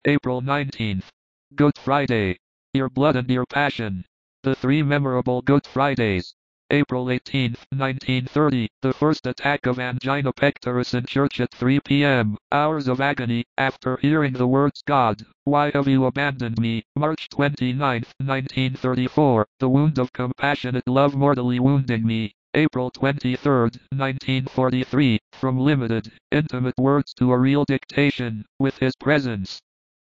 April 19th. Good Friday. Your blood and your passion. The three memorable Good Fridays. April 18th, 1930, the first attack of angina pectoris in church at 3 p.m. Hours of agony, after hearing the words, God, why have you abandoned me? March 29th, 1934, the wound of compassionate love mortally wounding me. April 23rd, 1943, from limited, intimate words to a real dictation, with his presence.